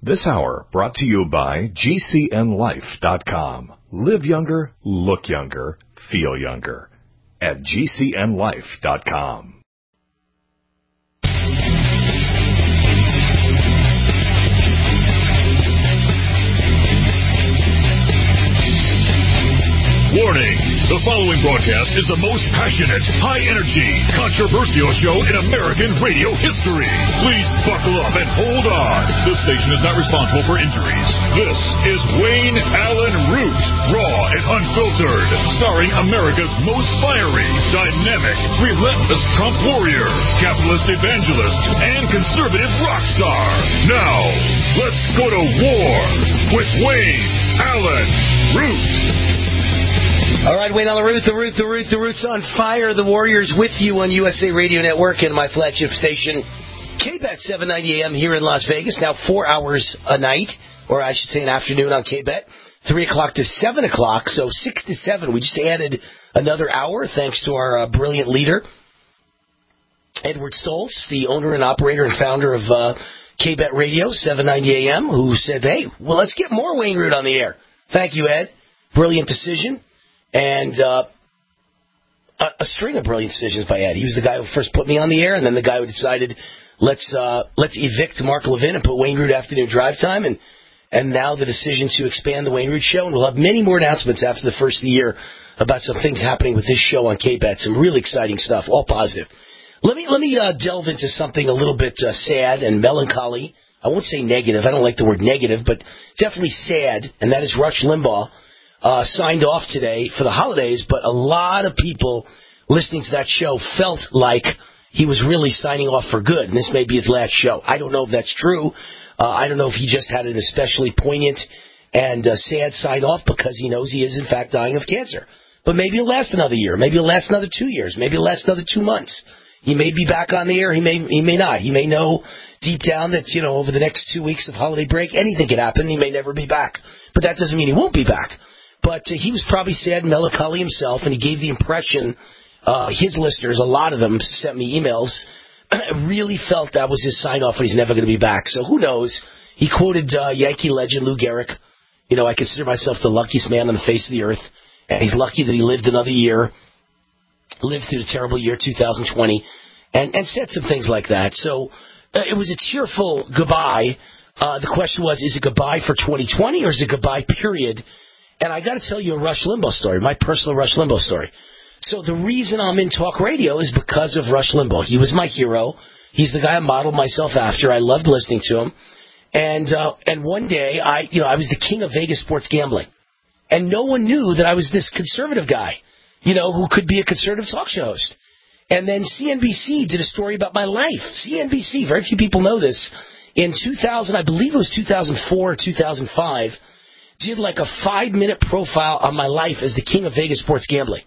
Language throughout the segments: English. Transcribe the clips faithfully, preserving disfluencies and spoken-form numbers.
This hour brought to you by G C N life dot com. Live younger, look younger, feel younger at G C N life dot com. Warning! The following broadcast is the most passionate, high-energy, controversial show in American radio history. Please buckle up and hold on. This station is not responsible for injuries. This is Wayne Allen Root, raw and unfiltered, starring America's most fiery, dynamic, relentless Trump warrior, capitalist evangelist, and conservative rock star. Now, let's go to war with Wayne Allen Root. All right, Wayne Allen Root, the Root, the Root, the Root's on fire. The Warriors with you on U S A Radio Network and my flagship station, K B E T seven ninety A M here in Las Vegas. Now four hours a night, or I should say an afternoon on K B E T. Three o'clock to seven o'clock, so six to seven. We just added another hour thanks to our uh, brilliant leader, Edward Stoltz, the owner and operator and founder of uh, K B E T Radio, seven ninety A M, who said, hey, well, let's get more Wayne Root on the air. Thank you, Ed. Brilliant decision. And uh, a, a string of brilliant decisions by Ed. He was the guy who first put me on the air, and then the guy who decided let's uh, let's evict Mark Levin and put Wayne Root afternoon drive time, and and now the decision to expand the Wayne Root show. And we'll have many more announcements after the first of the year about some things happening with this show on K B E T. Some really exciting stuff, all positive. Let me let me uh, delve into something a little bit uh, sad and melancholy. I won't say negative. I don't like the word negative, but definitely sad, and that is Rush Limbaugh. Uh, signed off today for the holidays, but a lot of people listening to that show felt like he was really signing off for good, and this may be his last show. I don't know if that's true. Uh, I don't know if he just had an especially poignant and uh, sad sign off because he knows he is, in fact, dying of cancer. But maybe it'll last another year. Maybe it'll last another two years. Maybe it'll last another two months. He may be back on the air. He may he may not. He may know deep down that, you know, over the next two weeks of holiday break, anything could happen. He may never be back. But that doesn't mean he won't be back. But uh, he was probably sad and melancholy himself, and he gave the impression, uh, his listeners, a lot of them sent me emails, really felt that was his sign-off and he's never going to be back. So who knows? He quoted uh, Yankee legend Lou Gehrig. You know, I consider myself the luckiest man on the face of the earth, and he's lucky that he lived another year, lived through the terrible year two thousand twenty, and, and said some things like that. So uh, it was a tearful goodbye. Uh, the question was, is it goodbye for twenty twenty or is it goodbye, period? And I got to tell you a Rush Limbaugh story, my personal Rush Limbaugh story. So the reason I'm in talk radio is because of Rush Limbaugh. He was my hero. He's the guy I modeled myself after. I loved listening to him. And uh, and one day, I you know, I was the king of Vegas sports gambling, and no one knew that I was this conservative guy, you know, who could be a conservative talk show host. And then C N B C did a story about my life. C N B C, very few people know this. In two thousand, I believe it was two thousand four or two thousand five. Did like a five-minute profile on my life as the king of Vegas sports gambling.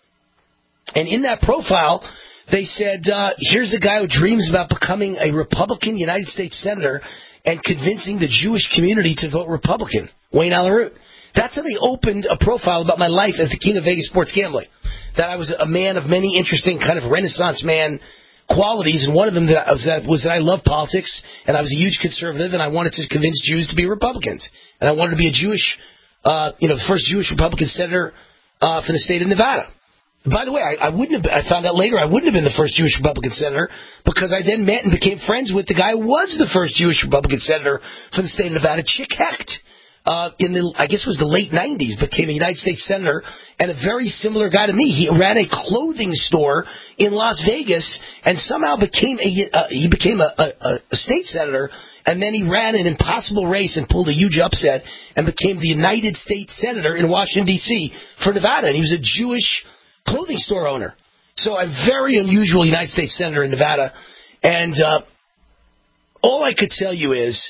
And in that profile, they said, uh, here's a guy who dreams about becoming a Republican United States Senator and convincing the Jewish community to vote Republican, Wayne Allen Root. That's how they opened a profile about my life as the king of Vegas sports gambling. That I was a man of many interesting kind of Renaissance man qualities, and one of them that I was, that was that I love politics, and I was a huge conservative, and I wanted to convince Jews to be Republicans. And I wanted to be a Jewish, uh, you know, the first Jewish Republican senator uh, for the state of Nevada. By the way, I, I wouldn't have. Been, I found out later I wouldn't have been the first Jewish Republican senator because I then met and became friends with the guy who was the first Jewish Republican senator for the state of Nevada, Chick Hecht. Uh, in the, I guess it was the late nineties, became a United States senator, and a very similar guy to me. He ran a clothing store in Las Vegas, and somehow became a uh, he became a, a, a state senator, and then he ran an impossible race and pulled a huge upset and became the United States senator in Washington D C for Nevada, and he was a Jewish clothing store owner. So a very unusual United States senator in Nevada, and uh, all I could tell you is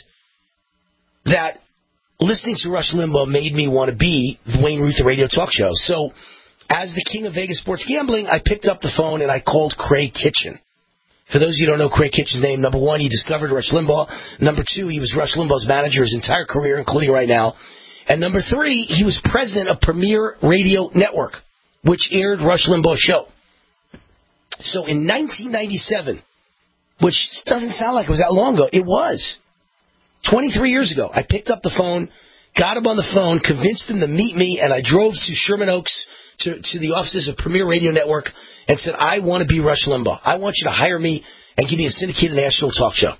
that listening to Rush Limbaugh made me want to be the Wayne Root, the radio talk show. So, as the king of Vegas sports gambling, I picked up the phone and I called Craig Kitchen. For those of you who don't know Craig Kitchen's name, number one, he discovered Rush Limbaugh. Number two, he was Rush Limbaugh's manager his entire career, including right now. And number three, he was president of Premier Radio Network, which aired Rush Limbaugh's show. So in nineteen ninety-seven, which doesn't sound like it was that long ago, it was. twenty-three years ago, I picked up the phone, got him on the phone, convinced him to meet me, and I drove to Sherman Oaks to, to the offices of Premier Radio Network and said, I want to be Rush Limbaugh. I want you to hire me and give me a syndicated national talk show.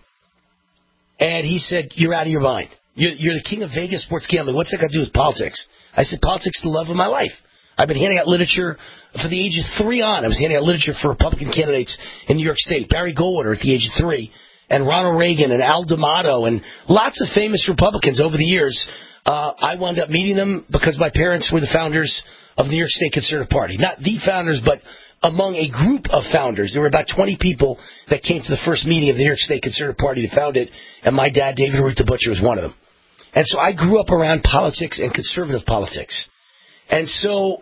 And he said, you're out of your mind. You're, you're the king of Vegas sports gambling. What's that got to do with politics? I said, politics is the love of my life. I've been handing out literature for the age of three on. I was handing out literature for Republican candidates in New York State. Barry Goldwater at the age of three, and Ronald Reagan, and Al D'Amato, and lots of famous Republicans over the years. Uh, I wound up meeting them because my parents were the founders of the New York State Conservative Party. Not the founders, but among a group of founders. There were about twenty people that came to the first meeting of the New York State Conservative Party to found it, and my dad, David Ruth the Butcher, was one of them. And so I grew up around politics and conservative politics. And so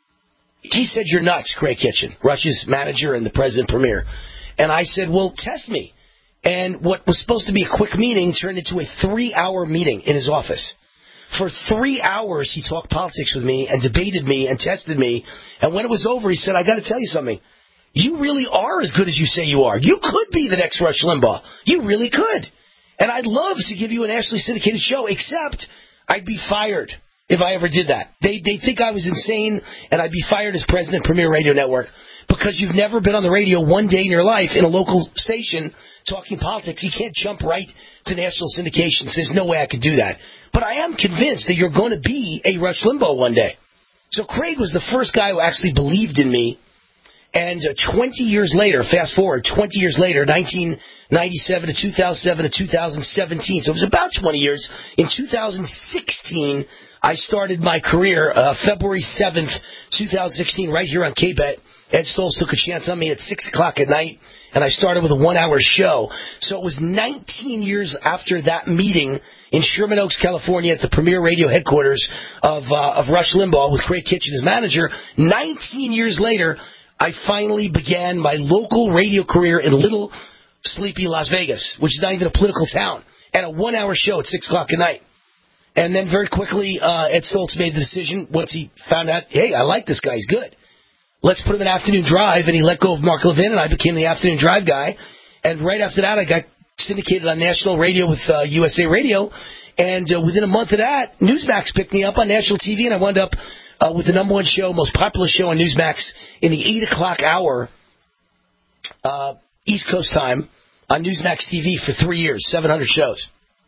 he said, you're nuts, Craig Kitchen, Rush's manager and the president premier. And I said, well, test me. And what was supposed to be a quick meeting turned into a three-hour meeting in his office. For three hours, he talked politics with me and debated me and tested me. And when it was over, he said, I got to tell you something. You really are as good as you say you are. You could be the next Rush Limbaugh. You really could. And I'd love to give you a nationally syndicated show, except I'd be fired if I ever did that. They they think I was insane, and I'd be fired as president of Premier Radio Network because you've never been on the radio one day in your life in a local station talking politics. You can't jump right to national syndications. There's no way I could do that. But I am convinced that you're going to be a Rush Limbaugh one day. So Craig was the first guy who actually believed in me. And uh, twenty years later, fast forward, twenty years later, nineteen ninety-seven to two thousand seven to two thousand seventeen, so it was about twenty years. In two thousand sixteen, I started my career, uh, February seventh, two thousand sixteen, right here on K-Bet. Ed Stoltz took a chance on me at six o'clock at night, and I started with a one-hour show. So it was nineteen years after that meeting in Sherman Oaks, California, at the Premier Radio headquarters of, uh, of Rush Limbaugh with Craig Kitchen as manager. nineteen years later, I finally began my local radio career in little sleepy Las Vegas, which is not even a political town, at a one-hour show at six o'clock at night. And then very quickly, uh, Ed Stoltz made the decision, once he found out, hey, I like this guy, he's good. Let's put him in afternoon drive, and he let go of Mark Levin, and I became the afternoon drive guy. And right after that, I got syndicated on national radio with uh, U S A Radio, and uh, within a month of that, Newsmax picked me up on national T V, and I wound up uh, with the number one show, most popular show on Newsmax in the eight o'clock hour, uh, East Coast time, on Newsmax T V for three years, seven hundred shows.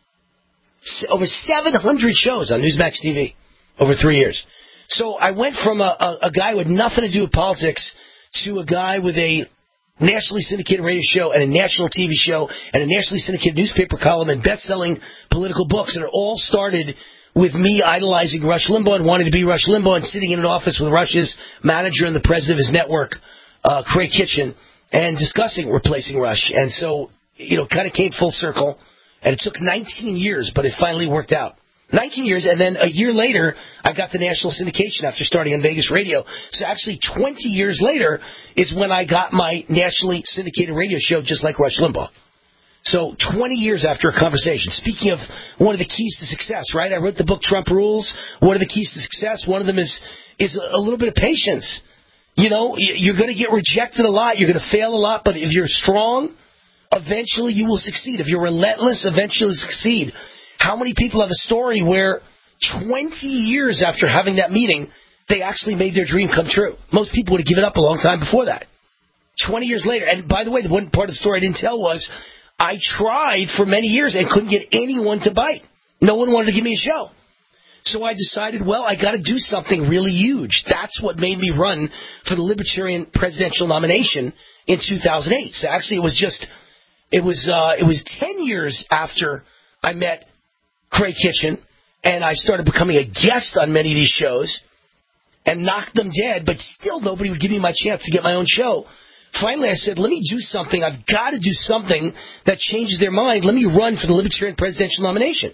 S- over seven hundred shows on Newsmax T V over three years. So I went from a, a, a guy with nothing to do with politics to a guy with a nationally syndicated radio show and a national T V show and a nationally syndicated newspaper column and best-selling political books. And it all started with me idolizing Rush Limbaugh and wanting to be Rush Limbaugh and sitting in an office with Rush's manager and the president of his network, uh, Craig Kitchen, and discussing replacing Rush. And so, you know, kind of came full circle. And it took nineteen years, but it finally worked out. nineteen years, and then a year later, I got the national syndication after starting on Vegas radio. So actually, twenty years later is when I got my nationally syndicated radio show, just like Rush Limbaugh. So twenty years after a conversation. Speaking of one of the keys to success, right? I wrote the book Trump Rules. What are the keys to success? One of them is is a little bit of patience. You know, you're going to get rejected a lot. You're going to fail a lot. But if you're strong, eventually you will succeed. If you're relentless, eventually you'll succeed. How many people have a story where twenty years after having that meeting, they actually made their dream come true? Most people would have given up a long time before that. twenty years later. And by the way, the one part of the story I didn't tell was I tried for many years and couldn't get anyone to bite. No one wanted to give me a show. So I decided, well, I got to do something really huge. That's what made me run for the Libertarian presidential nomination in two thousand eight. So actually, it was just, it was, uh, it was ten years after I met Craig Kitchen, and I started becoming a guest on many of these shows and knocked them dead, but still nobody would give me my chance to get my own show. Finally, I said, let me do something. I've got to do something that changes their mind. Let me run for the Libertarian presidential nomination.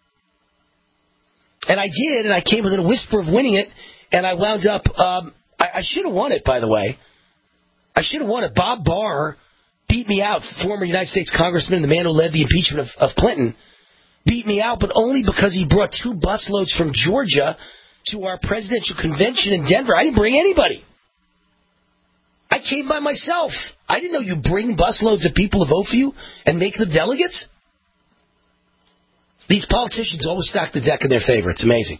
And I did, and I came within a whisper of winning it, and I wound up, um, I, I should have won it, by the way. I should have won it. Bob Barr beat me out, former United States Congressman, the man who led the impeachment of, of Clinton, beat me out, but only because he brought two busloads from Georgia to our presidential convention in Denver. I didn't bring anybody. I came by myself. I didn't know you bring busloads of people to vote for you and make them delegates. These politicians always stack the deck in their favor. It's amazing.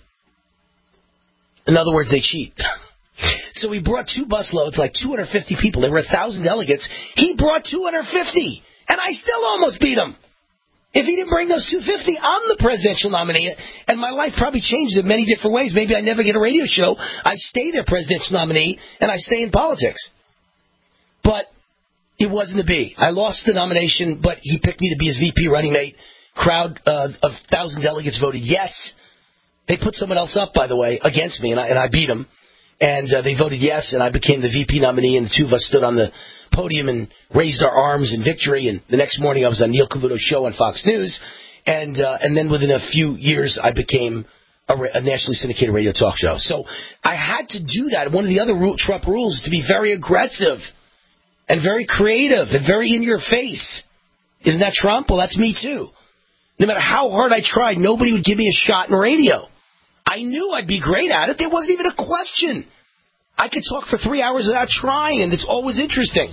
In other words, they cheat. So he brought two busloads, like two hundred fifty people. There were one thousand delegates. He brought two hundred fifty, and I still almost beat him. If he didn't bring those two hundred fifty, I'm the presidential nominee, and my life probably changed in many different ways. Maybe I never get a radio show. I stay their presidential nominee, and I stay in politics. But it wasn't to be. I lost the nomination, but he picked me to be his V P running mate. Crowd uh, of one thousand delegates voted yes. They put someone else up, by the way, against me, and I, and I beat him. And uh, they voted yes, and I became the V P nominee, and the two of us stood on the podium and raised our arms in victory. And the next morning I was on Neil Cavuto's show on Fox News. And uh, and then within a few years I became a, a nationally syndicated radio talk show. So I had to do that. One of the other rule, Trump rules is to be very aggressive and very creative and very in your face. Isn't that Trump? Well, that's me too. No matter how hard I tried, nobody would give me a shot in radio. I knew I'd be great at it. There wasn't even a question. I could talk for three hours without trying, and it's always interesting.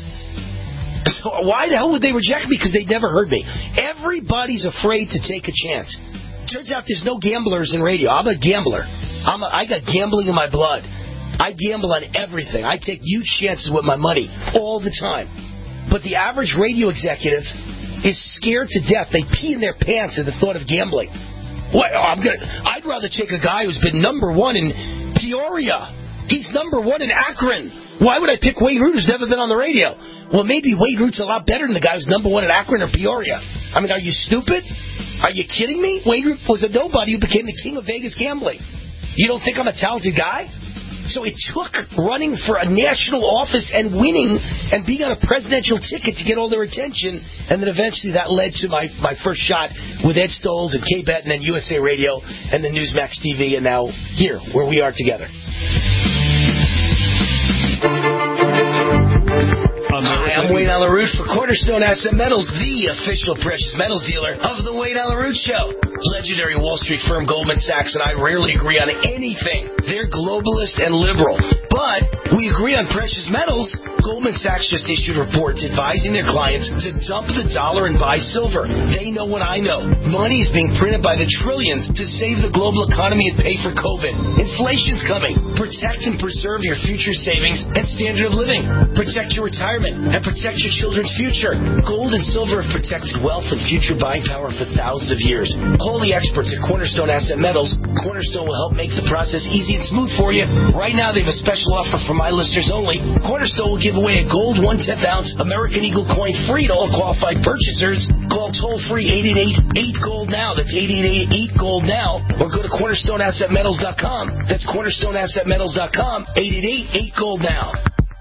So why the hell would they reject me? Because they'd never heard me. Everybody's afraid to take a chance. Turns out there's no gamblers in radio. I'm a gambler. I'm a, I got gambling in my blood. I gamble on everything. I take huge chances with my money all the time. But the average radio executive is scared to death. They pee in their pants at the thought of gambling. What? Oh, I'm gonna, I'd rather take a guy who's been number one in Peoria. He's number one in Akron. Why would I pick Wade Root, who's never been on the radio? Well, maybe Wade Root's a lot better than the guy who's number one in Akron or Peoria. I mean, are you stupid? Are you kidding me? Wade Root was a nobody who became the king of Vegas gambling. You don't think I'm a talented guy? So it took running for a national office and winning and being on a presidential ticket to get all their attention. And then eventually that led to my, my first shot with Ed Stolz and K-Bet and then U S A Radio and then Newsmax T V and now here, where we are together. Hi, I'm Wayne Allyn Root for Cornerstone Asset Metals, the official precious metals dealer of the Wayne Allyn Root Show. Legendary Wall Street firm Goldman Sachs and I rarely agree on anything. They're globalist and liberal. But we agree on precious metals. Goldman Sachs just issued reports advising their clients to dump the dollar and buy silver. They know what I know. Money is being printed by the trillions to save the global economy and pay for COVID. Inflation's coming. Protect and preserve your future savings and standard of living. Protect your retirement and protect your children's future. Gold and silver have protected wealth and future buying power for thousands of years. Call the experts at Cornerstone Asset Metals. Cornerstone will help make the process easy and smooth for you. Right now, they have a special offer for my listeners only. Cornerstone will give away a gold one-tenth ounce American Eagle coin free to all qualified purchasers. Call toll-free eight eight eight, eight gold now. That's eight eight eight, eight gold now. Or go to cornerstone asset metals dot com. That's cornerstone asset metals dot com. eight eight eight, eight gold now.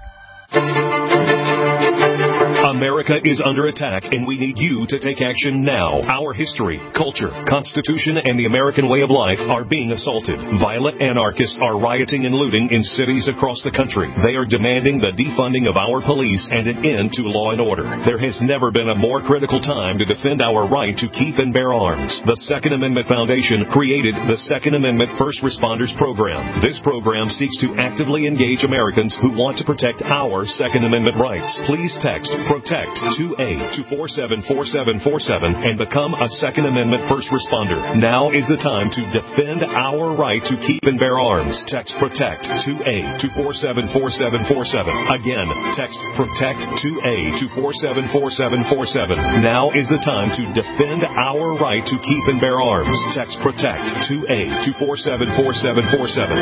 America is under attack, and we need you to take action now. Our history, culture, constitution, and the American way of life are being assaulted. Violent anarchists are rioting and looting in cities across the country. They are demanding the defunding of our police and an end to law and order. There has never been a more critical time to defend our right to keep and bear arms. The Second Amendment Foundation created the Second Amendment First Responders Program. This program seeks to actively engage Americans who want to protect our Second Amendment rights. Please text PROTECT two A to four seven four seven four seven and become a Second Amendment first responder. Now is the time to defend our right to keep and bear arms. Text PROTECT two A to four seven four seven four seven. Again, text PROTECT two A to four seven four seven four seven. Now is the time to defend our right to keep and bear arms. Text PROTECT two A to four seven four seven four seven.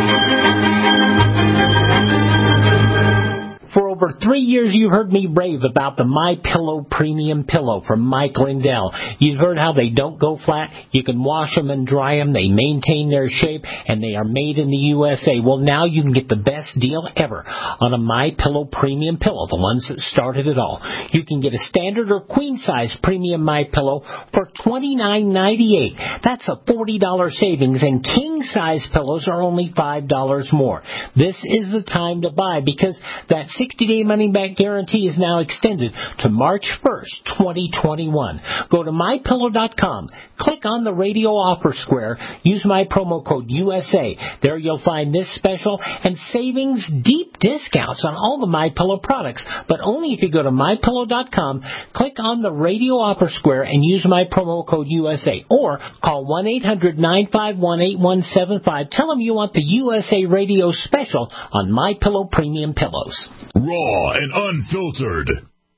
For over three years, you've heard me rave about the MyPillow Premium Pillow from Mike Lindell. You've heard how they don't go flat. You can wash them and dry them. They maintain their shape, and they are made in the U S A. Well, now you can get the best deal ever on a MyPillow Premium Pillow, the ones that started it all. You can get a standard or queen-size premium MyPillow for twenty-nine ninety-eight. That's a forty dollars savings, and king-size pillows are only five dollars more. This is the time to buy because that sixty thirty-day money-back guarantee is now extended to March first, twenty twenty-one. Go to my pillow dot com. Click on the radio offer square. Use my promo code U S A. There you'll find this special and savings deep discounts on all the MyPillow products, but only if you go to my pillow dot com, click on the radio offer square, and use my promo code U S A. Or call one eight hundred nine five one eight one seven five. Tell them you want the U S A Radio special on MyPillow Premium Pillows. Raw and unfiltered.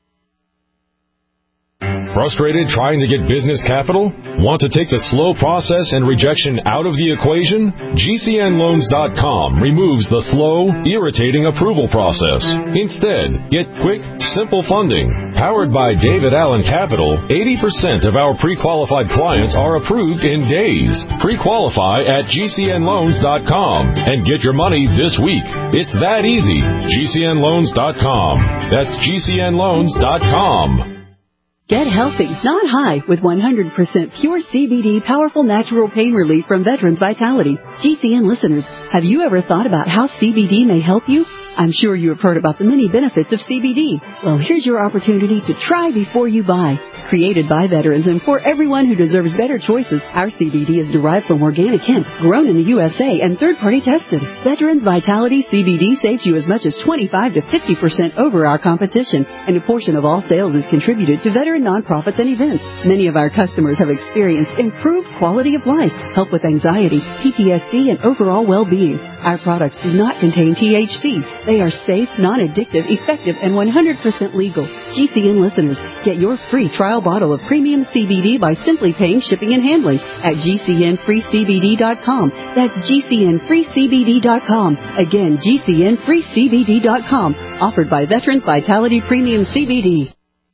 Frustrated trying to get business capital? Want to take the slow process and rejection out of the equation? G C N loans dot com removes the slow, irritating approval process. Instead, get quick, simple funding. Powered by David Allen Capital, eighty percent of our pre-qualified clients are approved in days. Pre-qualify at G C N loans dot com and get your money this week. It's that easy. G C N loans dot com. That's G C N loans dot com. Get healthy, not high, with one hundred percent pure C B D powerful natural pain relief from Veterans Vitality. G C N listeners, have you ever thought about how C B D may help you? I'm sure you have heard about the many benefits of C B D. Well, here's your opportunity to try before you buy. Created by veterans and for everyone who deserves better choices, our C B D is derived from organic hemp, grown in the U S A and third-party tested. Veterans Vitality C B D saves you as much as twenty-five to fifty percent over our competition, and a portion of all sales is contributed to veteran nonprofits and events. Many of our customers have experienced improved quality of life, help with anxiety, P T S D, and overall well-being. Our products do not contain T H C. They are safe, non-addictive, effective, and one hundred percent legal. G C N listeners, get your free trial bottle of premium C B D by simply paying shipping and handling at G C N free C B D dot com. That's G C N free C B D dot com. Again, G C N free C B D dot com. Offered by Veterans Vitality Premium C B D.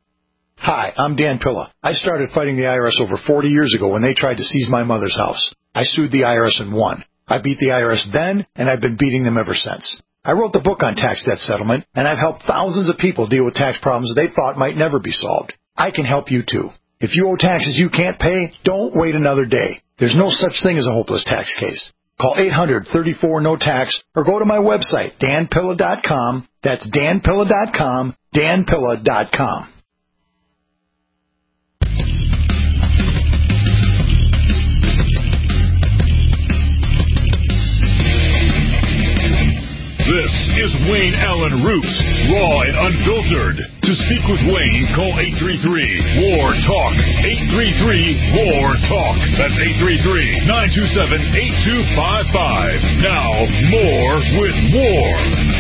Hi, I'm Dan Pilla. I started fighting the I R S over forty years ago when they tried to seize my mother's house. I sued the I R S and won. I beat the I R S then, and I've been beating them ever since. I wrote the book on tax debt settlement, and I've helped thousands of people deal with tax problems they thought might never be solved. I can help you, too. If you owe taxes you can't pay, don't wait another day. There's no such thing as a hopeless tax case. Call eight hundred, thirty-four, no tax or go to my website, dan pilla dot com. That's dan pilla dot com, dan pilla dot com. This is Wayne Allen Root, raw and unfiltered. To speak with Wayne, call eight three three, W A R, TALK. eight three three, W A R, TALK. That's eight three three, nine two seven, eight two five five. Now, more with more.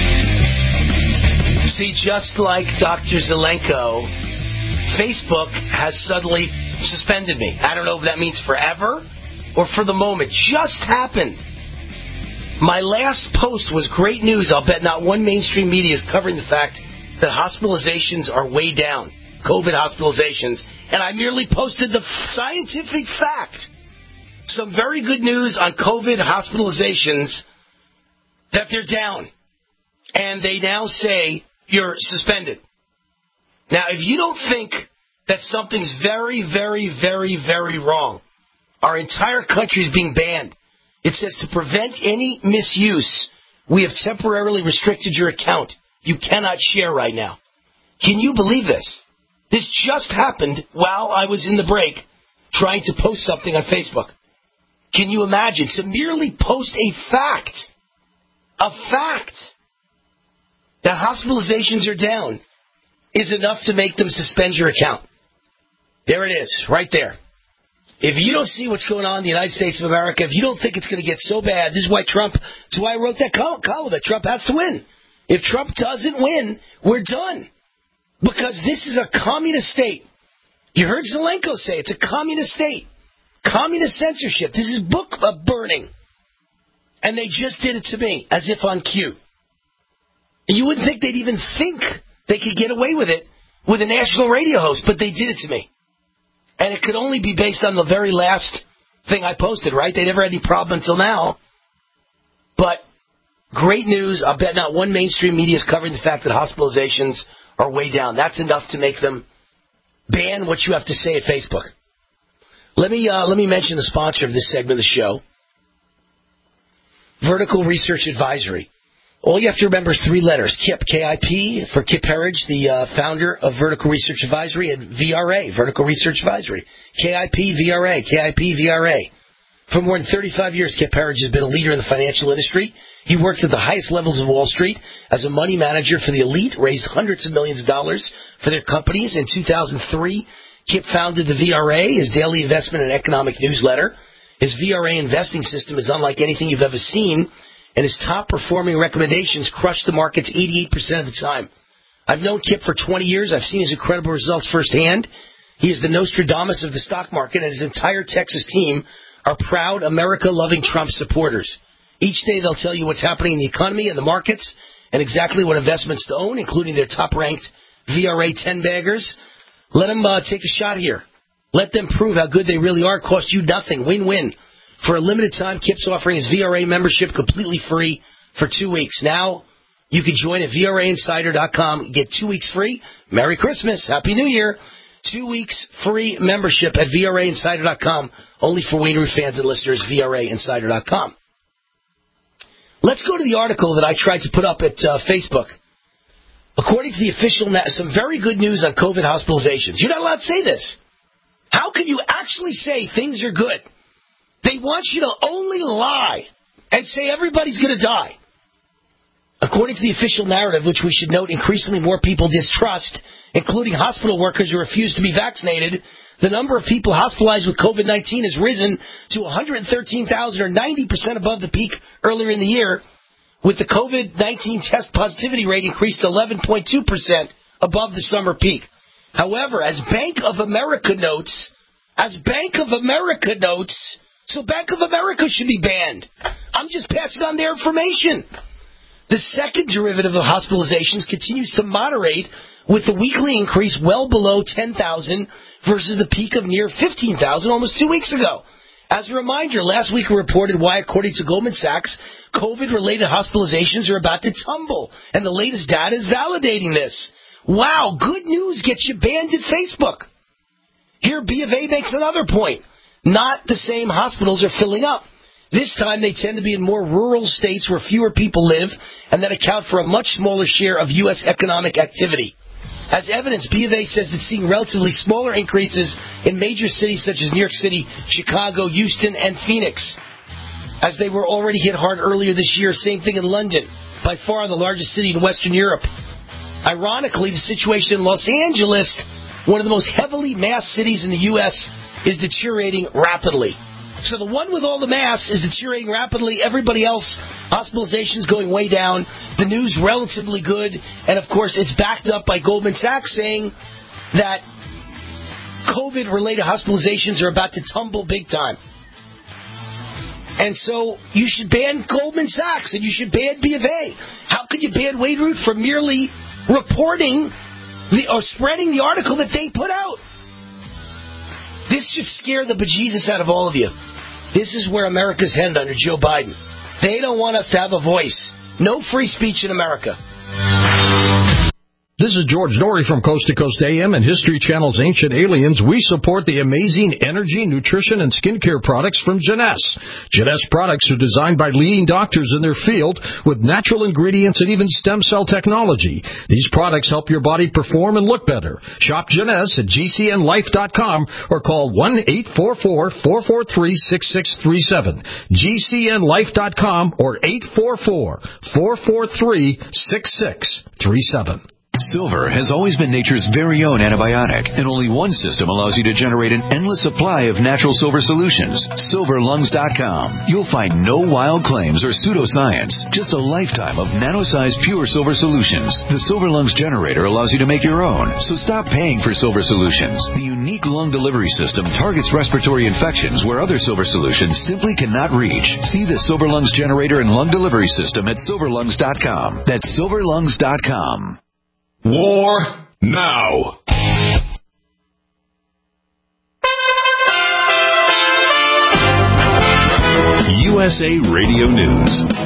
See, just like Doctor Zelenko, Facebook has suddenly suspended me. I don't know if that means forever or for the moment. Just happened. My last post was great news. I'll bet not one mainstream media is covering the fact that hospitalizations are way down, COVID hospitalizations, and I merely posted the scientific fact. Some very good news on COVID hospitalizations, that they're down, and they now say you're suspended. Now, if you don't think that something's very, very, very, very wrong, our entire country is being banned. It says to prevent any misuse, we have temporarily restricted your account. You cannot share right now. Can you believe this? This just happened while I was in the break trying to post something on Facebook. Can you imagine? To merely post a fact, a fact, that hospitalizations are down is enough to make them suspend your account. There it is, right there. If you don't see what's going on in the United States of America, if you don't think it's going to get so bad, this is why Trump, this is why I wrote that column that Trump has to win. If Trump doesn't win, we're done. Because this is a communist state. You heard Zelenko say it's a communist state. Communist censorship. This is book burning. And they just did it to me, as if on cue. And you wouldn't think they'd even think they could get away with it with a national radio host, but they did it to me. And it could only be based on the very last thing I posted, right? They never had any problem until now. But great news. I'll bet not one mainstream media is covering the fact that hospitalizations are way down. That's enough to make them ban what you have to say at Facebook. Let me uh, let me mention the sponsor of this segment of the show, Vertical Research Advisory. All you have to remember is three letters, KIP, K I P, for Kip Herridge, the uh, founder of Vertical Research Advisory, and V R A, Vertical Research Advisory. K I P, V R A, K I P, V R A. For more than thirty-five years, Kip Herridge has been a leader in the financial industry. He worked at the highest levels of Wall Street as a money manager for the elite, raised hundreds of millions of dollars for their companies. In two thousand three, Kip founded the V R A, his daily investment and economic newsletter. His V R A investing system is unlike anything you've ever seen, and his top-performing recommendations crush the markets eighty-eight percent of the time. I've known Kip for twenty years. I've seen his incredible results firsthand. He is the Nostradamus of the stock market, and his entire Texas team are proud, America-loving Trump supporters. Each day they'll tell you what's happening in the economy and the markets and exactly what investments to own, including their top-ranked V R A ten-baggers. Let them uh, take a shot here. Let them prove how good they really are. Cost you nothing. Win-win. For a limited time, Kip's offering his V R A membership completely free for two weeks. Now, you can join at V R A insider dot com. Get two weeks free. Merry Christmas. Happy New Year. Two weeks free membership at V R A insider dot com. Only for Wayne Root fans and listeners, V R A insider dot com. Let's go to the article that I tried to put up at uh, Facebook. According to the official, some very good news on COVID hospitalizations. You're not allowed to say this. How can you actually say things are good? They want you to only lie and say everybody's going to die. According to the official narrative, which we should note increasingly more people distrust, including hospital workers who refuse to be vaccinated, the number of people hospitalized with COVID nineteen has risen to one hundred thirteen thousand, or ninety percent above the peak earlier in the year, with the COVID nineteen test positivity rate increased to eleven point two percent above the summer peak. However, as Bank of America notes, as Bank of America notes, so Bank of America should be banned. I'm just passing on their information. The second derivative of hospitalizations continues to moderate, with the weekly increase well below ten thousand versus the peak of near fifteen thousand almost two weeks ago. As a reminder, last week we reported why, according to Goldman Sachs, COVID-related hospitalizations are about to tumble, and the latest data is validating this. Wow, good news gets you banned at Facebook. Here, B of A makes another point. Not the same hospitals are filling up. This time they tend to be in more rural states where fewer people live and that account for a much smaller share of U S economic activity. As evidence, B of A says it's seeing relatively smaller increases in major cities such as New York City, Chicago, Houston, and Phoenix, as they were already hit hard earlier this year. Same thing in London, by far the largest city in Western Europe. Ironically, the situation in Los Angeles, one of the most heavily masked cities in the U S, is deteriorating rapidly. So the one with all the masks is deteriorating rapidly. Everybody else, hospitalizations going way down. The news relatively good. And, of course, it's backed up by Goldman Sachs saying that COVID-related hospitalizations are about to tumble big time. And so you should ban Goldman Sachs and you should ban B of A. How could you ban Wayne Root for merely reporting the, or spreading the article that they put out? This should scare the bejesus out of all of you. This is where America's headed under Joe Biden. They don't want us to have a voice. No free speech in America. This is George Norrie from Coast to Coast A M and History Channel's Ancient Aliens. We support the amazing energy, nutrition, and skincare products from Jeunesse. Jeunesse products are designed by leading doctors in their field with natural ingredients and even stem cell technology. These products help your body perform and look better. Shop Jeunesse at G C N life dot com or call one eight four four, four four three, six six three seven. G C N life dot com or eight four four, four four three, six six three seven. Silver has always been nature's very own antibiotic, and only one system allows you to generate an endless supply of natural silver solutions. silver lungs dot com. You'll find no wild claims or pseudoscience, just a lifetime of nano-sized pure silver solutions. The Silver Lungs generator allows you to make your own, so stop paying for silver solutions. The unique lung delivery system targets respiratory infections where other silver solutions simply cannot reach. See the Silver Lungs generator and lung delivery system at silver lungs dot com. That's silver lungs dot com. War now. U S A Radio News.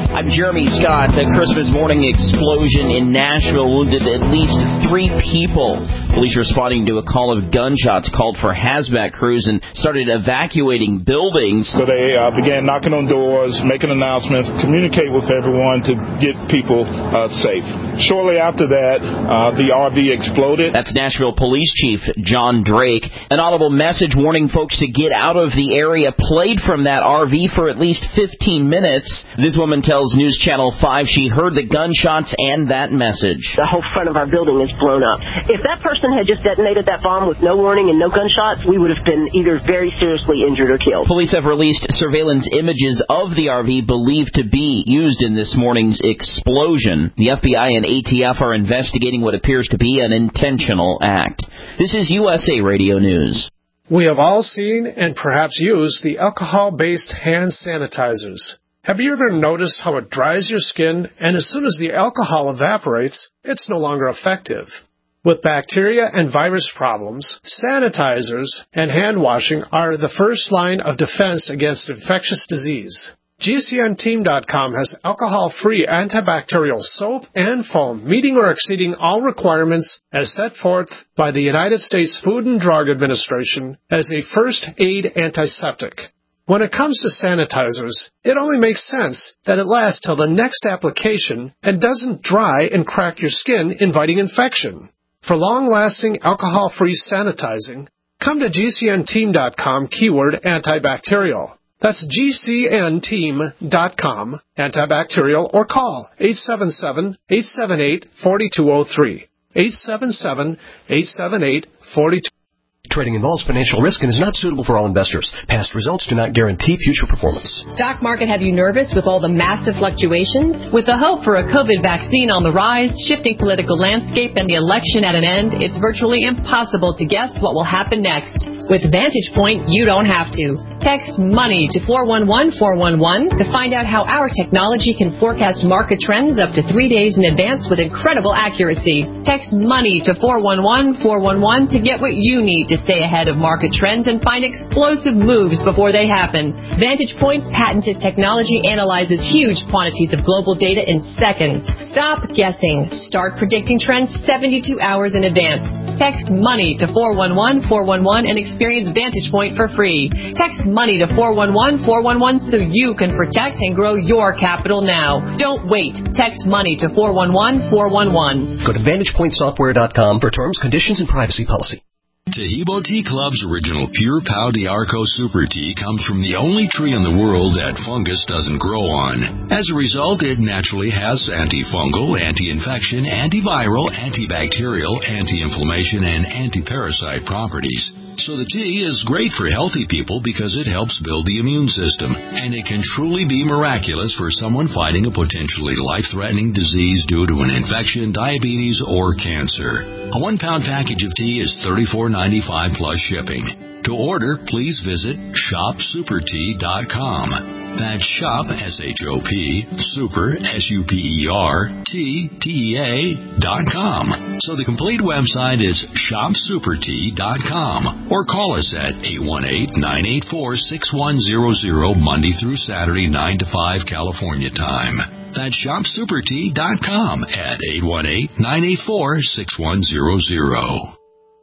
I'm Jeremy Scott. The Christmas morning explosion in Nashville wounded at least three people. Police responding to a call of gunshots called for hazmat crews and started evacuating buildings. So they uh, began knocking on doors, making announcements, communicate with everyone to get people uh, safe. Shortly after that, uh, the R V exploded. That's Nashville Police Chief John Drake. An audible message warning folks to get out of the area played from that R V for at least fifteen minutes. This woman tells News Channel five she heard the gunshots and that message. The whole front of our building is blown up. If that person had just detonated that bomb with no warning and no gunshots, we would have been either very seriously injured or killed. Police have released surveillance images of the R V believed to be used in this morning's explosion. The F B I and A T F are investigating what appears to be an intentional act. This is U S A Radio News. We have all seen and perhaps used the alcohol-based hand sanitizers. Have you ever noticed how it dries your skin, and as soon as the alcohol evaporates, it's no longer effective? With bacteria and virus problems, sanitizers and hand washing are the first line of defense against infectious disease. G C N team dot com has alcohol-free antibacterial soap and foam meeting or exceeding all requirements as set forth by the United States Food and Drug Administration as a first aid antiseptic. When it comes to sanitizers, it only makes sense that it lasts till the next application and doesn't dry and crack your skin, inviting infection. For long-lasting alcohol-free sanitizing, come to G C N team dot com keyword antibacterial. That's G C N team dot com antibacterial, or call eight seven seven, eight seven eight, four two zero three. eight seven seven, eight seven eight, four two zero three. Trading involves financial risk and is not suitable for all investors. Past results do not guarantee future performance. Stock market have you nervous with all the massive fluctuations? With the hope for a COVID vaccine on the rise, shifting political landscape, and the election at an end, it's virtually impossible to guess what will happen next. With Vantage Point, you don't have to. Text MONEY to four one one four one one to find out how our technology can forecast market trends up to three days in advance with incredible accuracy. Text MONEY to four one one four one one to get what you need to stay ahead of market trends and find explosive moves before they happen. Vantage Point's patented technology analyzes huge quantities of global data in seconds. Stop guessing. Start predicting trends seventy-two hours in advance. Text MONEY to four one one four one one and experience Vantage Point for free. Text MONEY to four one one four one one so you can protect and grow your capital now. Don't wait. Text MONEY to four one one four one one. Go to vantage point software dot com for terms, conditions, and privacy policy. Tahibo Tea Club's original Pure Pau d'Arco Super Tea comes from the only tree in the world that fungus doesn't grow on. As a result, it naturally has antifungal, anti-infection, antiviral, antibacterial, anti-inflammation, and anti-parasite properties. So the tea is great for healthy people because it helps build the immune system, and it can truly be miraculous for someone fighting a potentially life-threatening disease due to an infection, diabetes, or cancer. A one-pound package of tea is thirty-four ninety-five plus shipping. To order, please visit shop super tea dot com. That's shop, S H O P, super, S U P E R, T, T E A, dot com. So the complete website is shop super tea dot com, or call us at eight one eight, nine eight four, six one zero zero Monday through Saturday, nine to five California time. That's shop super tea dot com at eight one eight, nine eight four, six one zero zero.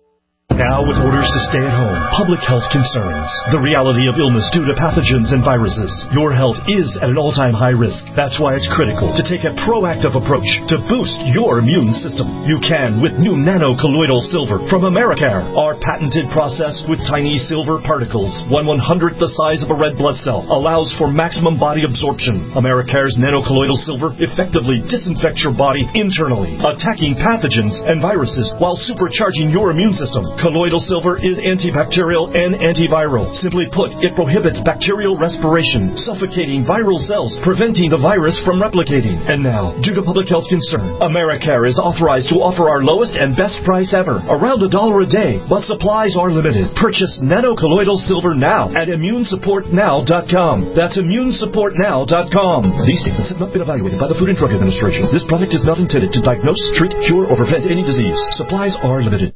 Now, with orders to stay at home, public health concerns, the reality of illness due to pathogens and viruses, your health is at an all-time high risk. That's why it's critical to take a proactive approach to boost your immune system. You can with new nano-colloidal silver from Americare. Our patented process with tiny silver particles, one one hundredth the size of a red blood cell, allows for maximum body absorption. Americare's nano-colloidal silver effectively disinfects your body internally, attacking pathogens and viruses while supercharging your immune system. Colloidal silver is antibacterial and antiviral. Simply put, it prohibits bacterial respiration, suffocating viral cells, preventing the virus from replicating. And now, due to public health concern, Americare is authorized to offer our lowest and best price ever, around a dollar a day, but supplies are limited. Purchase nano-colloidal silver now at immune support now dot com. That's immune support now dot com. These statements have not been evaluated by the Food and Drug Administration. This product is not intended to diagnose, treat, cure, or prevent any disease. Supplies are limited.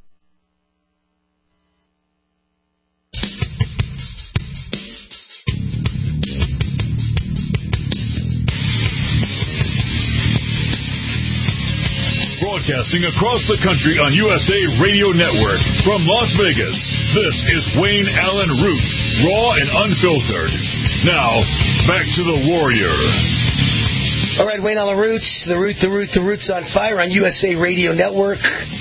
Broadcasting across the country on U S A Radio Network from Las Vegas, this is Wayne Allen Root, raw and unfiltered. Now, back to the Warrior. All right, Wayne Allen Root, the Root, the Root, the Root's on fire on U S A Radio Network.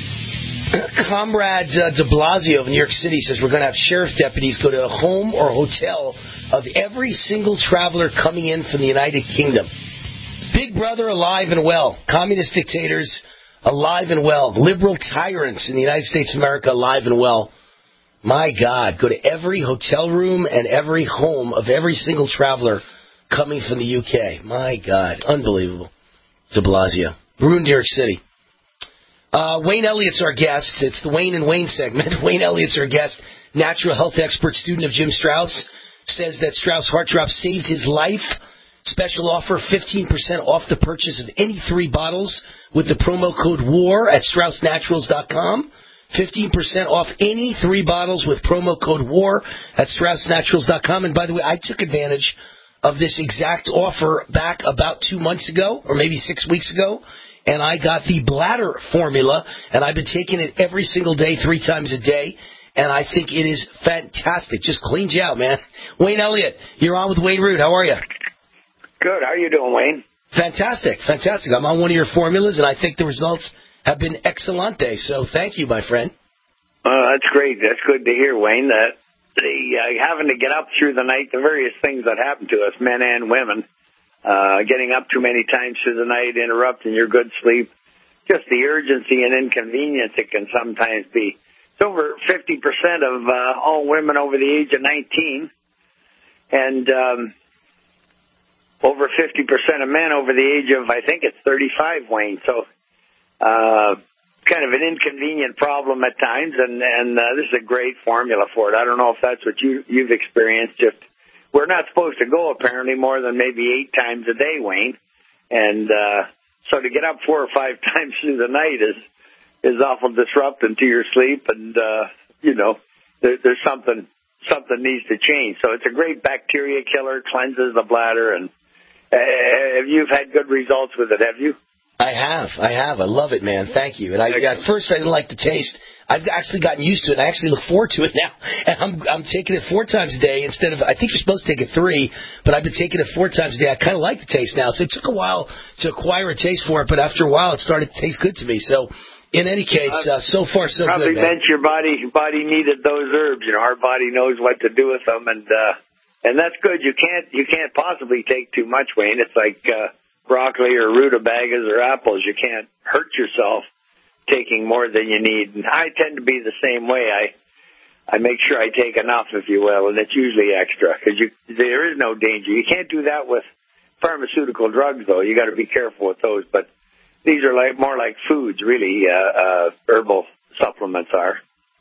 Comrade uh, de Blasio of New York City says we're going to have sheriff deputies go to a home or hotel of every single traveler coming in from the United Kingdom. Big Brother alive and well. Communist dictators alive and well. Liberal tyrants in the United States of America alive and well. My God, go to every hotel room and every home of every single traveler coming from the U K. My God, unbelievable. De Blasio. We're in New York City. Uh, Wayne Elliott's our guest. It's the Wayne and Wayne segment. Wayne Elliott's our guest. Natural health expert, student of Jim Strauss. Says that Strauss Heart Drop saved his life. Special offer, fifteen percent off the purchase of any three bottles with the promo code WAR at Strauss Naturals dot com. fifteen percent off any three bottles with promo code WAR at Strauss Naturals dot com. And by the way, I took advantage of this exact offer back about two months ago, or maybe six weeks ago. And I got the bladder formula, and I've been taking it every single day, three times a day, and I think it is fantastic. Just cleans you out, man. Wayne Elliott, you're on with Wayne Root. How are you? Good. How are you doing, Wayne? Fantastic, fantastic. I'm on one of your formulas, and I think the results have been excelente, so thank you, my friend. Uh, that's great. That's good to hear, Wayne, that the, uh, having to get up through the night, the various things that happen to us, men and women, Uh, getting up too many times through the night, interrupting your good sleep, just the urgency and inconvenience it can sometimes be. It's over fifty percent of uh, all women over the age of nineteen, and um, over fifty percent of men over the age of, I think it's thirty-five, Wayne. So uh, kind of an inconvenient problem at times, and, and uh, this is a great formula for it. I don't know if that's what you, you've experienced, just we're not supposed to go, apparently, more than maybe eight times a day, Wayne. And uh, so to get up four or five times through the night is is awful disrupting to your sleep. And, uh, you know, there, there's something something needs to change. So it's a great bacteria killer, cleanses the bladder. And uh, you've had good results with it, have you? I have. I have. I love it, man. Thank you. And I, at first I didn't like the taste. I've actually gotten used to it. I actually look forward to it now. And I'm I'm taking it four times a day instead of, I think you're supposed to take it three, but I've been taking it four times a day. I kind of like the taste now. So it took a while to acquire a taste for it, but after a while it started to taste good to me. So in any case, uh, so far so probably good, man. meant your body your body needed those herbs. You know, our body knows what to do with them, and uh, and that's good. You can't you can't possibly take too much, Wayne. It's like uh, broccoli or rutabagas or apples. You can't hurt yourself taking more than you need. And I tend to be the same way. I I make sure I take enough, if you will, and it's usually extra because you there is no danger. You can't do that with pharmaceutical drugs, though. You got to be careful with those. But these are like more like foods, really. Uh, uh, herbal supplements are.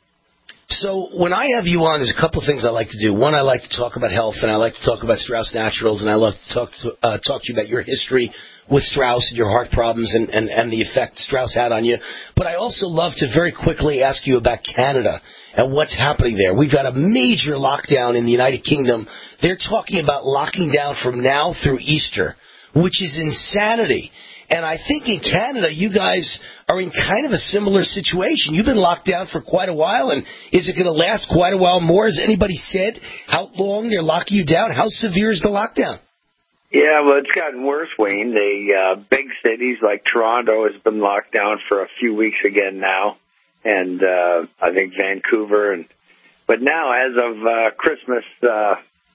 So when I have you on, there's a couple of things I like to do. One, I like to talk about health, and I like to talk about Strauss Naturals, and I like to talk to, uh, talk to you about your history with Strauss and your heart problems and, and, and the effect Strauss had on you. But I also love to very quickly ask you about Canada and what's happening there. We've got a major lockdown in the United Kingdom. They're talking about locking down from now through Easter, which is insanity. And I think in Canada, you guys are in kind of a similar situation. You've been locked down for quite a while, and is it going to last quite a while more? Has anybody said how long they're locking you down? How severe is the lockdown? Yeah, well, it's gotten worse, Wayne. The uh, big cities like Toronto has been locked down for a few weeks again now, and uh, I think Vancouver. And but now, as of uh, Christmas, uh,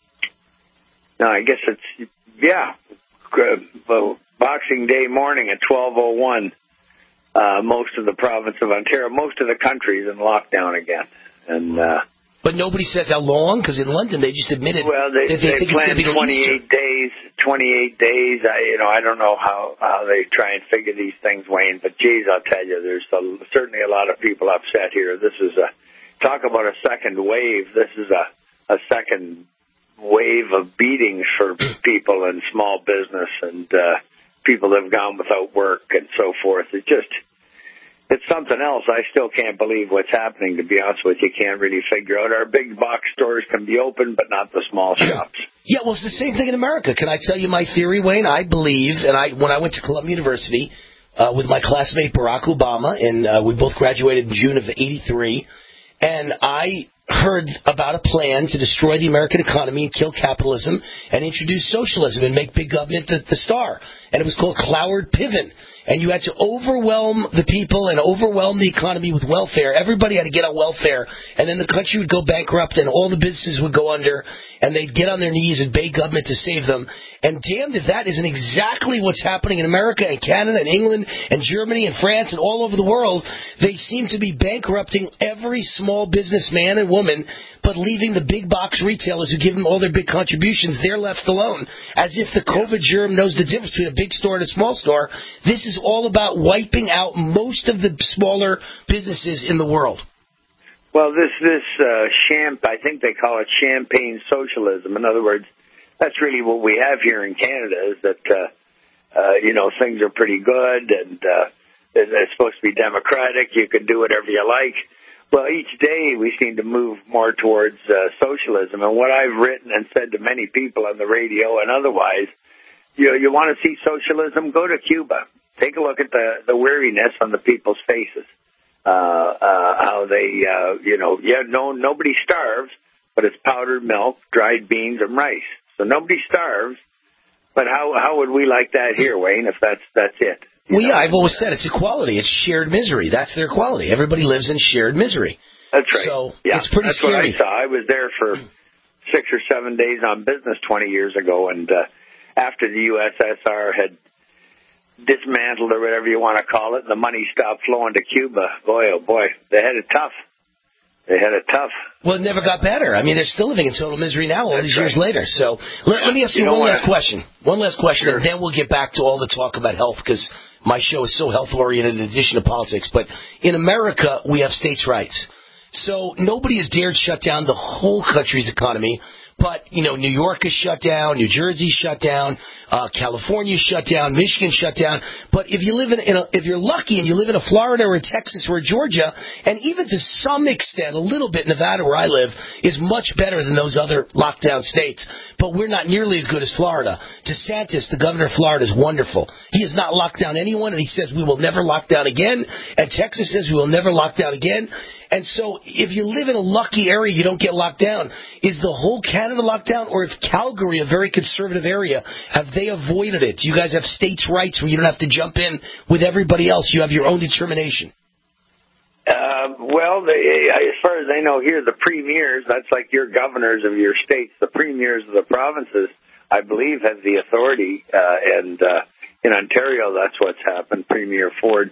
no, I guess it's yeah, well, Boxing Day morning at twelve oh one. Uh, most of the province of Ontario, most of the country is in lockdown again, and. Uh, But nobody says how long, because in London they just admitted well, they, that they, they think it's going to be twenty-eight days. Twenty-eight days. I, you know, I don't know how, how they try and figure these things, Wayne. But geez, I'll tell you, there's a, certainly a lot of people upset here. This is a talk about a second wave. This is a a second wave of beatings for people in small business and uh, people that have gone without work and so forth. It just. It's something else. I still can't believe what's happening, to be honest with you. Can't really figure out. Our big box stores can be open, but not the small shops. Yeah, well, it's the same thing in America. Can I tell you my theory, Wayne? I believe, and I when I went to Columbia University, uh, with my classmate Barack Obama, and uh, we both graduated in June of eighty-three. And I heard about a plan to destroy the American economy and kill capitalism and introduce socialism and make big government the, the star. And it was called Cloward Piven. And you had to overwhelm the people and overwhelm the economy with welfare. Everybody had to get on welfare, and then the country would go bankrupt, and all the businesses would go under, and they'd get on their knees and beg government to save them. And damned if that isn't exactly what's happening in America and Canada and England and Germany and France and all over the world. They seem to be bankrupting every small businessman and woman, but leaving the big box retailers who give them all their big contributions, they're left alone. As if the COVID germ knows the difference between a big store and a small store. This is all about wiping out most of the smaller businesses in the world. Well, this, this uh, champ, I think they call it champagne socialism. In other words, that's really what we have here in Canada, is that, uh, uh, you know, things are pretty good, and uh, it's supposed to be democratic. You can do whatever you like. Well, each day we seem to move more towards uh, socialism. And what I've written and said to many people on the radio and otherwise, you know, you want to see socialism, go to Cuba. Take a look at the, the weariness on the people's faces. Uh, uh, how they, uh, you know, yeah, no, nobody starves, but it's powdered milk, dried beans, and rice. So nobody starves. But how how would we like that here, Wayne, if that's that's it? Well, yeah, I've always said it's equality. It's shared misery. That's their equality. Everybody lives in shared misery. That's right. So yeah, it's pretty that's scary. That's what I saw. I was there for six or seven days on business twenty years ago, and uh, after the U S S R had dismantled, or whatever you want to call it, and the money stopped flowing to Cuba, boy, oh boy, they had it tough. They had it tough. Well, it never got better. I mean, they're still living in total misery now, all That's these right. years later. So let, let me ask you, You know one what? last question. One last question, Sure. and then we'll get back to all the talk about health, because my show is so health-oriented in addition to politics. But in America, we have states' rights. So nobody has dared shut down the whole country's economy. But, you know, New York is shut down, New Jersey shut down, uh, California shut down, Michigan shut down. But if you live in, in a, if you're lucky and you live in a Florida or a Texas or a Georgia, and even to some extent, a little bit Nevada where I live, is much better than those other lockdown states. But we're not nearly as good as Florida. DeSantis, the governor of Florida, is wonderful. He has not locked down anyone, and he says we will never lock down again. And Texas says we will never lock down again. And so if you live in a lucky area, you don't get locked down. Is the whole Canada locked down? Or if Calgary, a very conservative area, have they avoided it? Do you guys have states' rights where you don't have to jump in with everybody else? You have your own determination. Uh, well, they, as far as I know here, the premiers, that's like your governors of your states, the premiers of the provinces, I believe, have the authority. Uh, and uh, in Ontario, that's what's happened. Premier Ford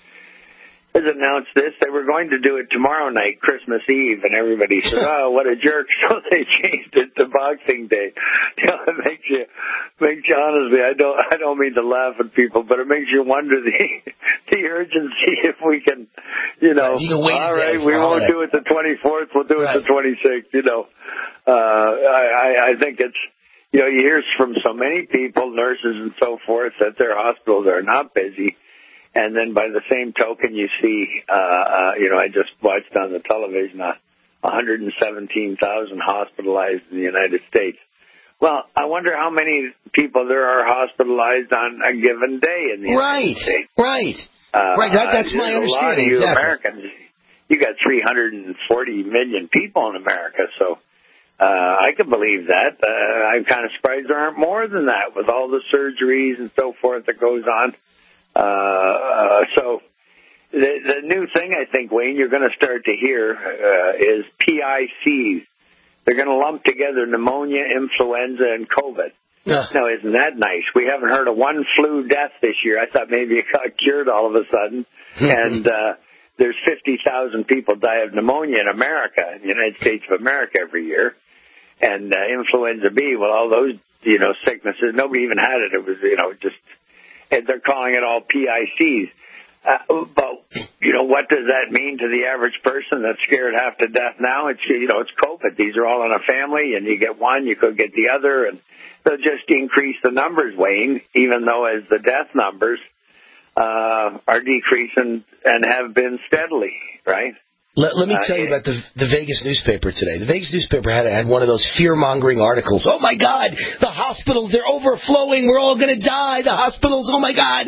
has announced this. They were going to do it tomorrow night, Christmas Eve, and everybody said, oh, what a jerk. So they changed it to Boxing Day. You know, it makes you, makes you honestly, I don't, I don't mean to laugh at people, but it makes you wonder the, the urgency if we can, you know, you can wait all right, for we won't holiday. do it the twenty-fourth, we'll do it Right. the twenty-sixth, you know. Uh, I, I think it's, you know, you hear from so many people, nurses and so forth, that their hospitals are not busy. And then by the same token, you see, uh, uh, you know, I just watched on the television uh, one hundred seventeen thousand hospitalized in the United States. Well, I wonder how many people there are hospitalized on a given day in the Right, United States. right. Uh, right, that, that's my there's understanding. A lot of you exactly. Americans, you got three hundred forty million people in America, so uh, I can believe that. Uh, I'm kind of surprised there aren't more than that with all the surgeries and so forth that goes on. Uh, uh, so the, the new thing, I think, Wayne, you're going to start to hear uh, is P I Cs. They're going to lump together pneumonia, influenza, and COVID. Uh. Now, isn't that nice? We haven't heard of one flu death this year. I thought maybe it got cured all of a sudden. and uh, there's fifty thousand people die of pneumonia in America, in the United States of America, every year. And uh, influenza B, well, all those, you know, sicknesses, nobody even had it. It was, you know, just... And they're calling it all P I Cs. Uh, but, you know, what does that mean to the average person that's scared half to death now? It's, you know, it's COVID. These are all in a family, and you get one, you could get the other, and they'll just increase the numbers, Wayne, even though as the death numbers uh, are decreasing and have been steadily, right? Let, let me tell you about the the Vegas newspaper today. The Vegas newspaper had had one of those fear-mongering articles. Oh, my God, the hospitals, they're overflowing. We're all going to die. The hospitals, oh, my God.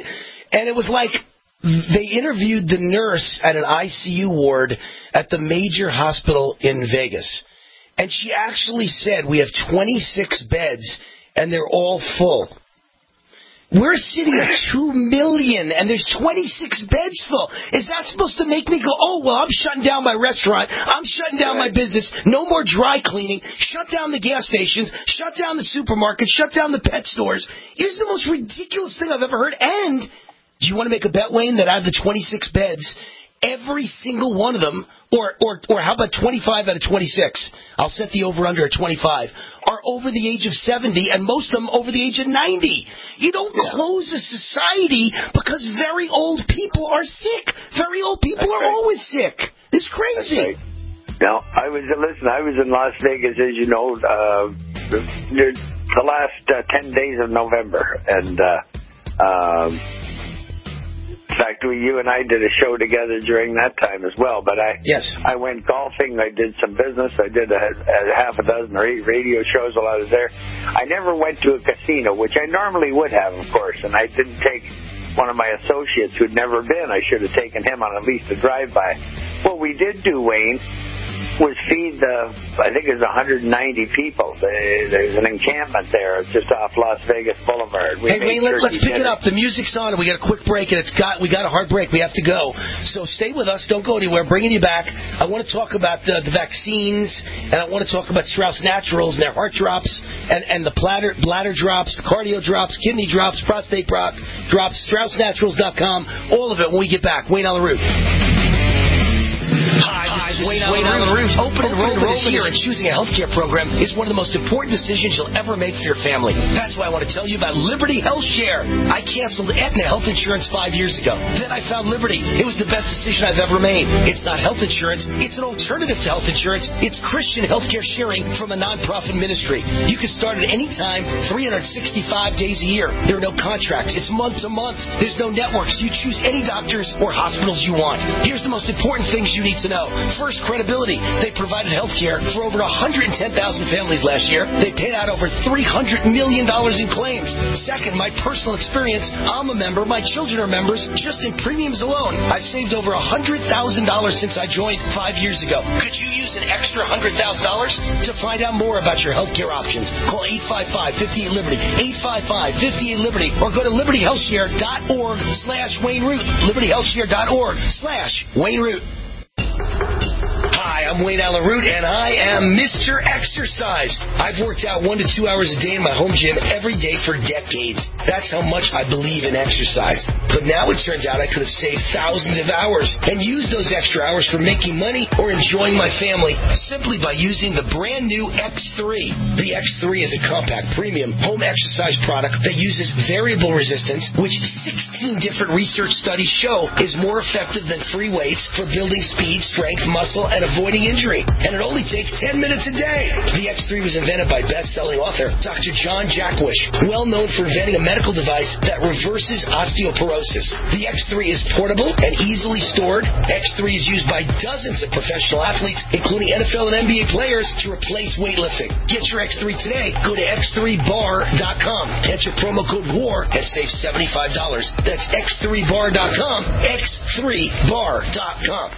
And it was like they interviewed the nurse at an I C U ward at the major hospital in Vegas. And she actually said, we have twenty-six beds, and they're all full. We're sitting at two million, and there's twenty-six beds full. Is that supposed to make me go, oh, well, I'm shutting down my restaurant. I'm shutting down my business. No more dry cleaning. Shut down the gas stations. Shut down the supermarket. Shut down the pet stores. It is the most ridiculous thing I've ever heard. And do you want to make a bet, Wayne, that out of the twenty-six beds, every single one of them, or or or how about twenty-five out of twenty-six, I'll set the over-under at twenty-five, are over the age of seventy, and most of them over the age of ninety. You don't close a society because very old people are sick. Very old people That's are right. always sick. It's crazy. Right. Now, I was, listen, I was in Las Vegas, as you know, uh, the, the last uh, ten days of November, and uh, um, in fact, we, you and I did a show together during that time as well. But I, yes. I went golfing. I did some business. I did a, a half a dozen or eight radio shows while I was there. I never went to a casino, which I normally would have, of course. And I didn't take one of my associates who'd never been. I should have taken him on at least a drive-by. What we did do, Wayne, was feed the, I think it was one hundred ninety people. There's an encampment there just off Las Vegas Boulevard. We hey, Wayne, sure let's pick it up. The music's on, and we got a quick break, and it's got we got a hard break. We have to go. So stay with us. Don't go anywhere. Bringing you back. I want to talk about the, the vaccines, and I want to talk about Strauss Naturals and their heart drops, and, and the bladder, bladder drops, the cardio drops, kidney drops, prostate drops, Strauss Naturals dot com, all of it when we get back. Wayne on the Root. Hi, this is Wayne on the Root. Open enrollment is here, and choosing a healthcare program is one of the most important decisions you'll ever make for your family. That's why I want to tell you about Liberty Health Share. I canceled Aetna Health Insurance five years ago. Then I found Liberty. It was the best decision I've ever made. It's not health insurance. It's an alternative to health insurance. It's Christian healthcare sharing from a nonprofit ministry. You can start at any time, three hundred sixty-five days a year. There are no contracts. It's month to month. There's no networks. You choose any doctors or hospitals you want. Here's the most important things you need to know. First, credibility. They provided health care for over one hundred ten thousand families last year. They paid out over three hundred million dollars in claims. Second, my personal experience. I'm a member. My children are members. Just in premiums alone, I've saved over one hundred thousand dollars since I joined five years ago. Could you use an extra one hundred thousand dollars? To find out more about your health care options, call eight five five, five eight Liberty, eight five five, five eight Liberty, or go to liberty health share dot org slash Wayne Root, liberty health share dot org slash Wayne Root. Hi, I'm Wayne Allen Root, and I am Mister Exercise. I've worked out one to two hours a day in my home gym every day for decades. That's how much I believe in exercise. But now it turns out I could have saved thousands of hours and used those extra hours for making money or enjoying my family simply by using the brand new X three. The X three is a compact, premium home exercise product that uses variable resistance, which sixteen different research studies show is more effective than free weights for building speed, strength, muscle, and avoiding injury. And it only takes ten minutes a day. The X three was invented by best-selling author Doctor John Jackwish, well known for inventing a medical device that reverses osteoporosis. The X three is portable and easily stored. X three is used by dozens of professional athletes, including N F L and N B A players, to replace weightlifting. Get your X three today. Go to x three bar dot com. Enter promo code WAR and save seventy-five dollars. That's x three bar dot com. x three bar dot com.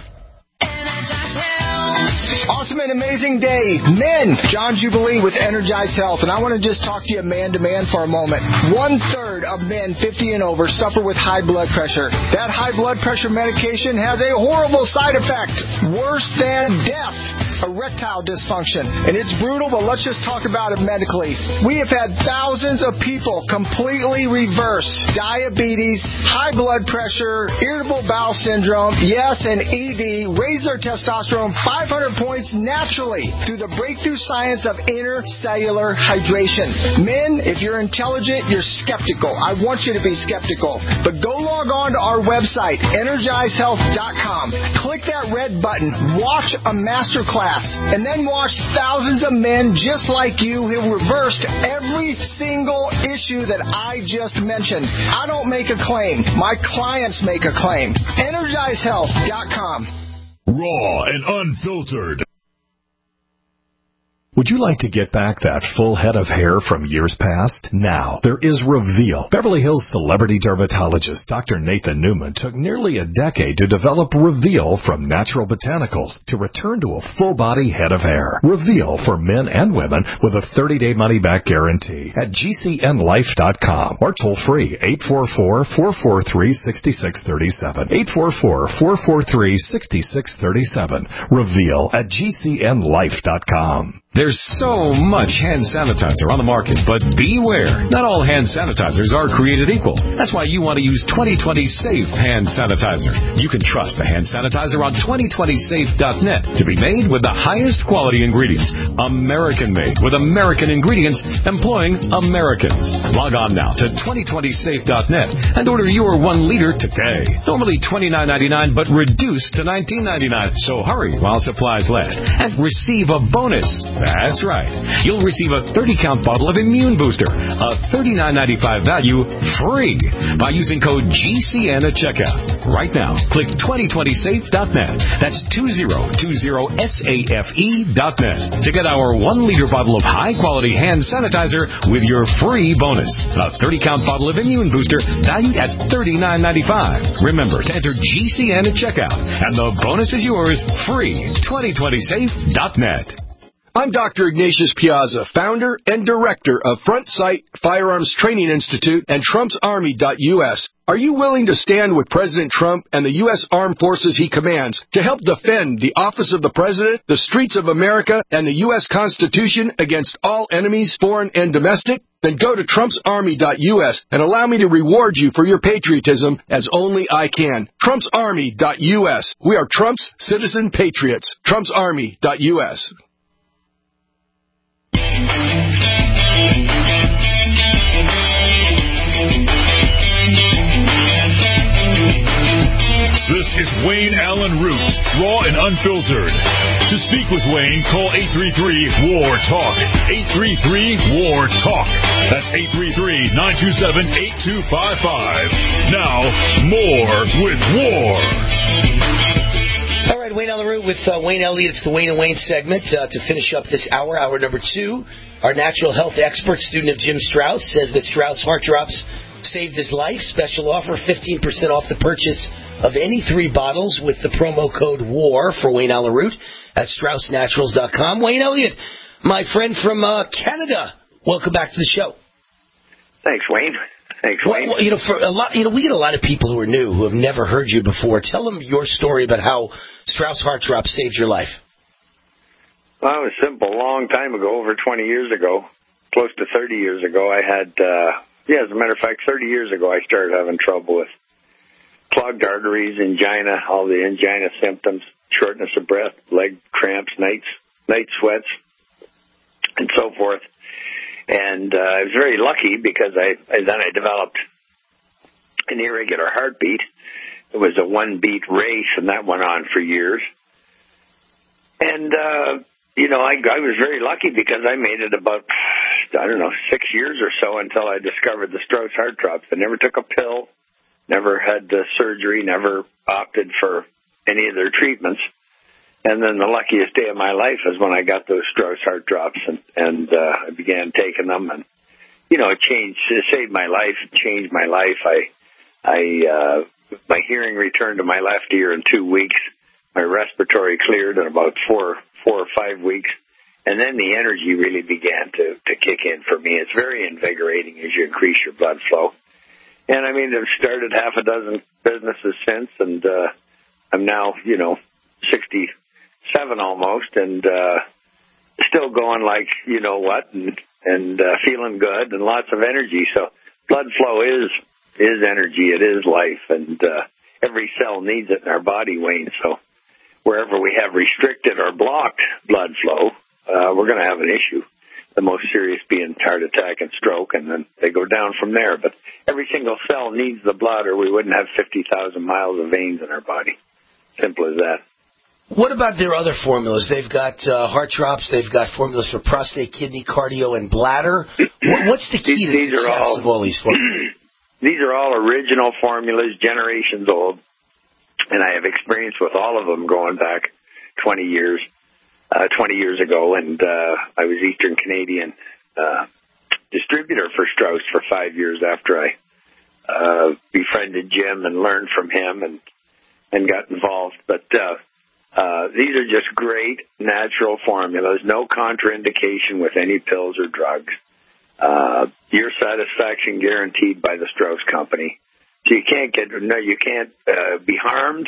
Awesome and amazing day. Men, John Jubilee with Energized Health, and I want to just talk to you man to man for a moment. One third of men fifty and over suffer with high blood pressure. That high blood pressure medication has a horrible side effect, worse than death. Erectile dysfunction. And it's brutal, but let's just talk about it medically. We have had thousands of people completely reverse diabetes, high blood pressure, irritable bowel syndrome, yes, and E D, raise their testosterone five hundred points naturally through the breakthrough science of intercellular hydration. Men, if you're intelligent, you're skeptical. I want you to be skeptical. But go log on to our website, energize health dot com. Click that red button. Watch a master class. And then watch thousands of men just like you who reversed every single issue that I just mentioned. I don't make a claim. My clients make a claim. energize health dot com. Raw and unfiltered. Would you like to get back that full head of hair from years past? Now, there is Reveal. Beverly Hills celebrity dermatologist Doctor Nathan Newman took nearly a decade to develop Reveal from natural botanicals to return to a full-body head of hair. Reveal for men and women with a thirty-day money-back guarantee at G C N life dot com or toll-free eight four four, four four three, six six three seven. eight four four, four four three, six six three seven. Reveal at G C N life dot com. There's so much hand sanitizer on the market, but beware. Not all hand sanitizers are created equal. That's why you want to use twenty twenty Safe Hand Sanitizer. You can trust the hand sanitizer on twenty twenty safe dot net to be made with the highest quality ingredients. American-made with American ingredients employing Americans. Log on now to twenty twenty safe dot net and order your one liter today. Normally twenty-nine ninety-nine, but reduced to nineteen ninety-nine. So hurry while supplies last and receive a bonus. That's right. You'll receive a thirty count bottle of Immune Booster, a thirty-nine ninety-five value, free by using code G C N at checkout. Right now, click twenty twenty safe dot net. That's twenty twenty safe dot net to get our one liter bottle of high-quality hand sanitizer with your free bonus. A thirty count bottle of Immune Booster valued at thirty-nine ninety-five. Remember to enter G C N at checkout, and the bonus is yours free. twenty twenty safe dot net. I'm Doctor Ignatius Piazza, founder and director of Front Sight Firearms Training Institute and Trump's Army dot U S. Are you willing to stand with President Trump and the U S Armed Forces he commands to help defend the office of the President, the streets of America, and the U S Constitution against all enemies, foreign and domestic? Then go to Trump's Army dot U S and allow me to reward you for your patriotism as only I can. Trump's Army dot U S. We are Trump's citizen patriots. Trump's Army dot U S. This is Wayne Allen Root, raw and unfiltered. To speak with Wayne, call eight three three, W A R, TALK. eight three three, W A R, TALK. That's eight three three, nine two seven, eight two five five. Now, more with W A R. All right, Wayne Allen Root with uh, Wayne Elliott. It's the Wayne and Wayne segment. Uh, to finish up this hour, hour number two, our natural health expert, student of Jim Strauss, says that Strauss Heart Drops saved his life. Special offer, fifteen percent off the purchase of any three bottles with the promo code W A R for Wayne Allen Root at Strauss Naturals dot com. Wayne Elliott, my friend from uh, Canada, welcome back to the show. Thanks, Wayne. Thanks, Wayne. Well, you know, for a lot, you know, we get a lot of people who are new who have never heard you before. Tell them your story about how Strauss Heart Drops saved your life. Well, it was simple. A long time ago, over twenty years ago, close to thirty years ago, I had, uh, yeah, as a matter of fact, thirty years ago, I started having trouble with clogged arteries, angina, all the angina symptoms, shortness of breath, leg cramps, nights, night sweats, and so forth. And uh, I was very lucky because I, I then I developed an irregular heartbeat. It was a one-beat race, and that went on for years. And, uh, you know, I, I was very lucky because I made it about, I don't know, six years or so until I discovered the Strauss Heart Drops. I never took a pill, never had the surgery, never opted for any of their treatments. And then the luckiest day of my life is when I got those Strauss Heart Drops, and, and uh, I began taking them. And, you know, it changed, it saved my life, it changed my life. I, I, uh, my hearing returned to my left ear in two weeks. My respiratory cleared in about four, four or five weeks. And then the energy really began to, to kick in for me. It's very invigorating as you increase your blood flow. And, I mean, I've started half a dozen businesses since, and uh, I'm now, you know, sixty-seven almost, and uh, still going like, you know what, and, and uh, feeling good and lots of energy. So blood flow is is energy. It is life, and uh, every cell needs it in our body, Wayne. So wherever we have restricted or blocked blood flow, uh, we're going to have an issue. The most serious being heart attack and stroke, and then they go down from there. But every single cell needs the blood, or we wouldn't have fifty thousand miles of veins in our body. Simple as that. What about their other formulas? They've got uh, heart drops. They've got formulas for prostate, kidney, cardio, and bladder. What, what's the key to the these success are all, of all these formulas? These are all original formulas, generations old, and I have experience with all of them going back twenty years. uh, twenty years ago, and uh, I was Eastern Canadian uh, distributor for Strauss for five years after I uh, befriended Jim and learned from him and and got involved. But uh, uh, these are just great natural formulas, no contraindication with any pills or drugs. Uh, your satisfaction guaranteed by the Strauss Company. So you can't get no, you can't uh, be harmed,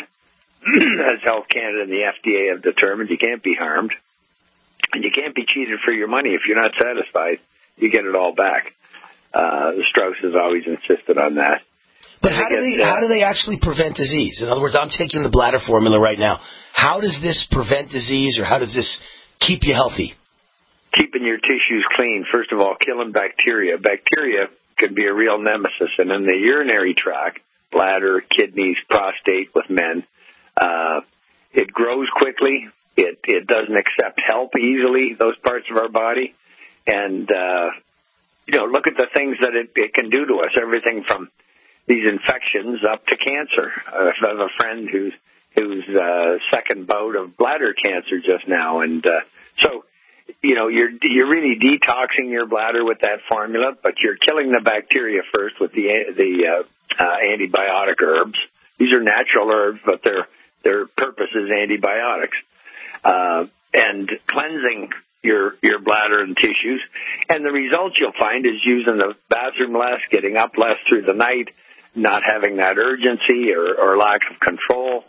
as Health Canada and the F D A have determined. You can't be harmed, and you can't be cheated for your money. If you're not satisfied, you get it all back. Uh, the Strauss has always insisted on that. But how do they how do they actually prevent disease? In other words, I'm taking the bladder formula right now. How does this prevent disease, or how does this keep you healthy? Keeping your tissues clean. First of all, killing bacteria. Bacteria can be a real nemesis, and in the urinary tract, bladder, kidneys, prostate with men, uh, it grows quickly. It it doesn't accept help easily, those parts of our body, and uh, you know, look at the things that it, it can do to us. Everything from these infections up to cancer. Uh, I have a friend who's who's uh, second bout of bladder cancer just now, and uh, so. You know, you're you're really detoxing your bladder with that formula, but you're killing the bacteria first with the the uh, uh, antibiotic herbs. These are natural herbs, but their their purpose is antibiotics, uh, and cleansing your your bladder and tissues. And the results you'll find is using the bathroom less, getting up less through the night, not having that urgency or, or lack of control.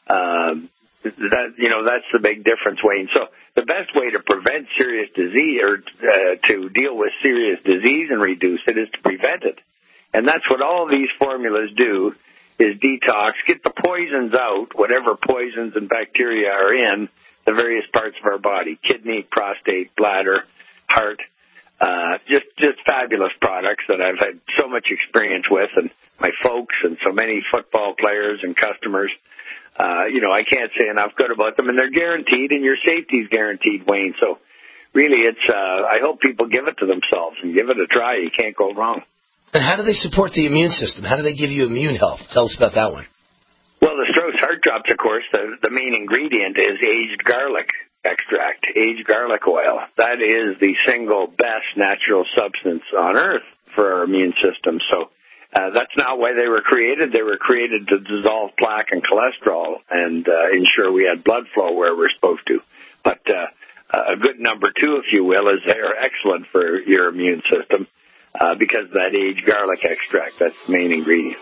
Um, that you know, that's the big difference, Wayne. So. The best way to prevent serious disease or uh, to deal with serious disease and reduce it is to prevent it. And that's what all these formulas do, is detox, get the poisons out, whatever poisons and bacteria are in the various parts of our body, kidney, prostate, bladder, heart, uh, just, just fabulous products that I've had so much experience with, and my folks and so many football players and customers. Uh, you know, I can't say enough good about them, and they're guaranteed, and your safety's guaranteed, Wayne. So, really, it's. Uh, I hope people give it to themselves and give it a try. You can't go wrong. And how do they support the immune system? How do they give you immune health? Tell us about that one. Well, the Strauss Heart Drops, of course, the, the main ingredient is aged garlic extract, aged garlic oil. That is the single best natural substance on earth for our immune system. So. Uh, that's not why they were created. They were created to dissolve plaque and cholesterol and uh, ensure we had blood flow where we're supposed to. But uh, a good number two, if you will, is they are excellent for your immune system uh, because of that aged garlic extract. That's the main ingredient.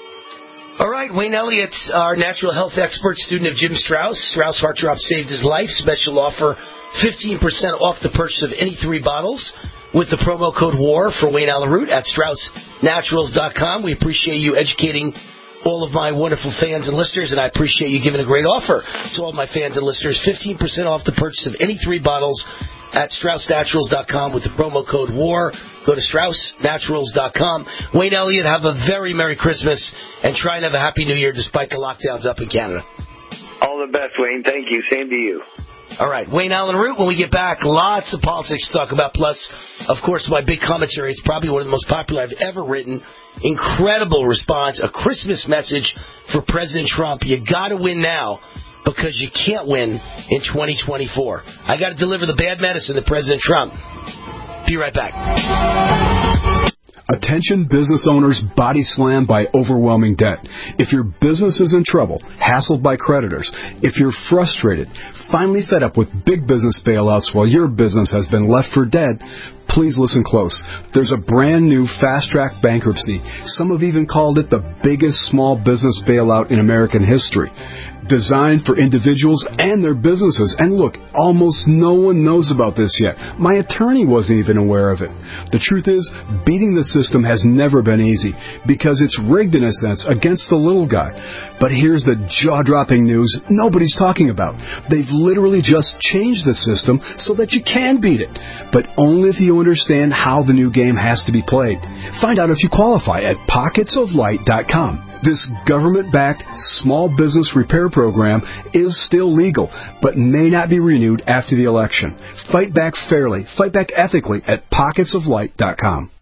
All right, Wayne Elliott, our natural health expert, student of Jim Strauss. Strauss Heart Drop saved his life. Special offer, fifteen percent off the purchase of any three bottles with the promo code WAR for Wayne Allen Root at Strauss Naturals dot com. We appreciate you educating all of my wonderful fans and listeners, and I appreciate you giving a great offer to all my fans and listeners. fifteen percent off the purchase of any three bottles at Strauss Naturals dot com with the promo code WAR. Go to Strauss Naturals dot com. Wayne Elliott, have a very Merry Christmas, and try and have a Happy New Year despite the lockdowns up in Canada. All the best, Wayne. Thank you. Same to you. All right, Wayne Allen Root, when we get back, lots of politics to talk about, plus, of course, my big commentary. It's probably one of the most popular I've ever written. Incredible response, a Christmas message for President Trump. You got to win now because you can't win in twenty twenty-four. I got to deliver the bad medicine to President Trump. Be right back. Attention business owners body slammed by overwhelming debt. If your business is in trouble, hassled by creditors, if you're frustrated, finally fed up with big business bailouts while your business has been left for dead, please listen close. There's a brand new fast-track bankruptcy. Some have even called it the biggest small business bailout in American history. Designed for individuals and their businesses. And look, almost no one knows about this yet. My attorney wasn't even aware of it. The truth is, beating the system has never been easy because it's rigged in a sense against the little guy. But here's the jaw-dropping news nobody's talking about. They've literally just changed the system so that you can beat it, but only if you understand how the new game has to be played. Find out if you qualify at pockets of light dot com. This government-backed small business repair program is still legal, but may not be renewed after the election. Fight back fairly, fight back ethically at pockets of light dot com.